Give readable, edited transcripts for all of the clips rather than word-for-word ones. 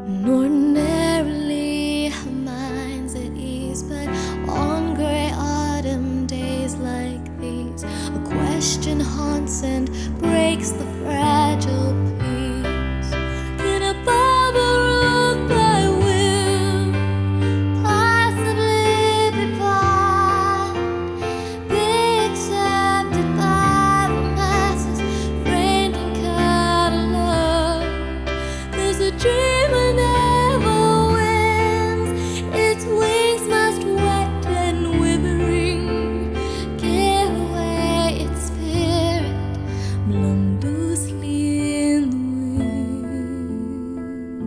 And ordinarily her mind's at ease, but on gray autumn days like these, a question haunts and breaks the fragile peace. Can a Bible ruled by will possibly be bought, be accepted by the masses, framed and cataloged? 'Cause a dreamer never wins, its wings must wet and withering give away its spirit, blown loosely in the wind.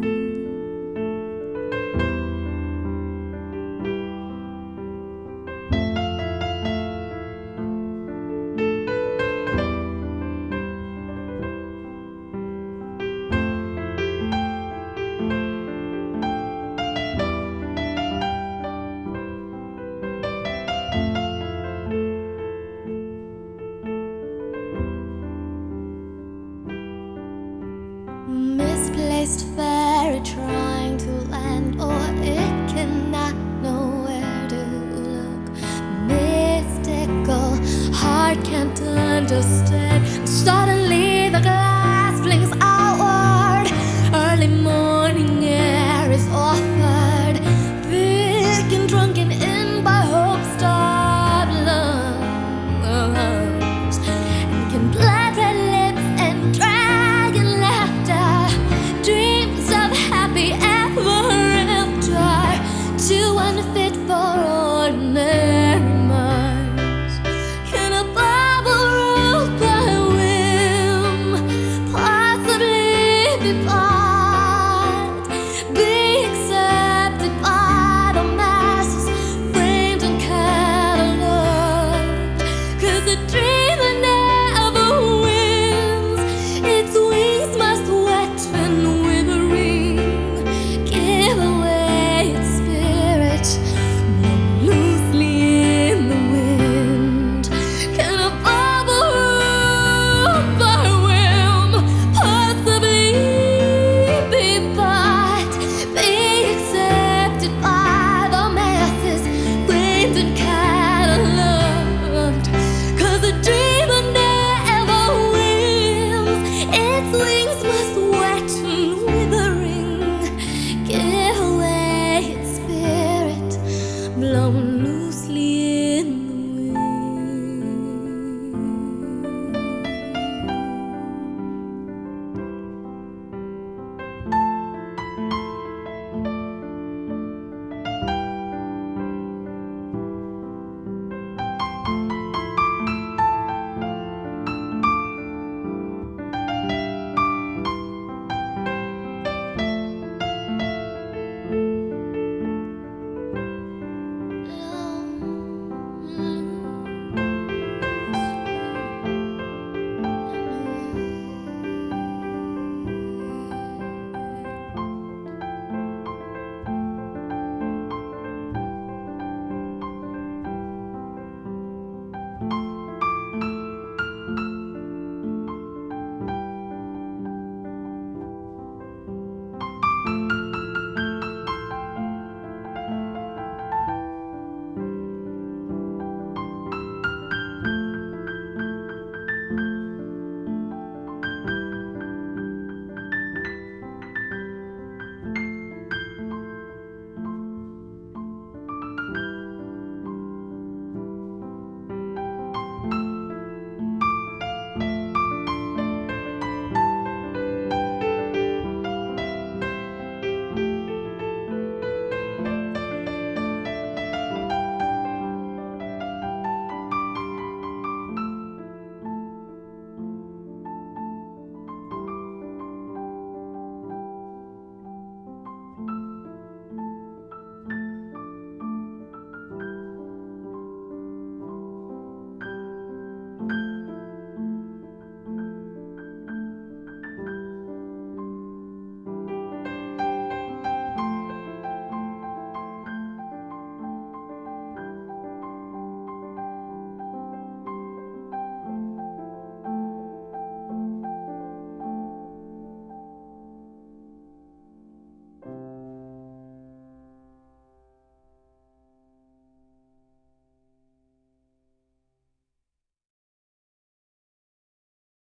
Misplaced faith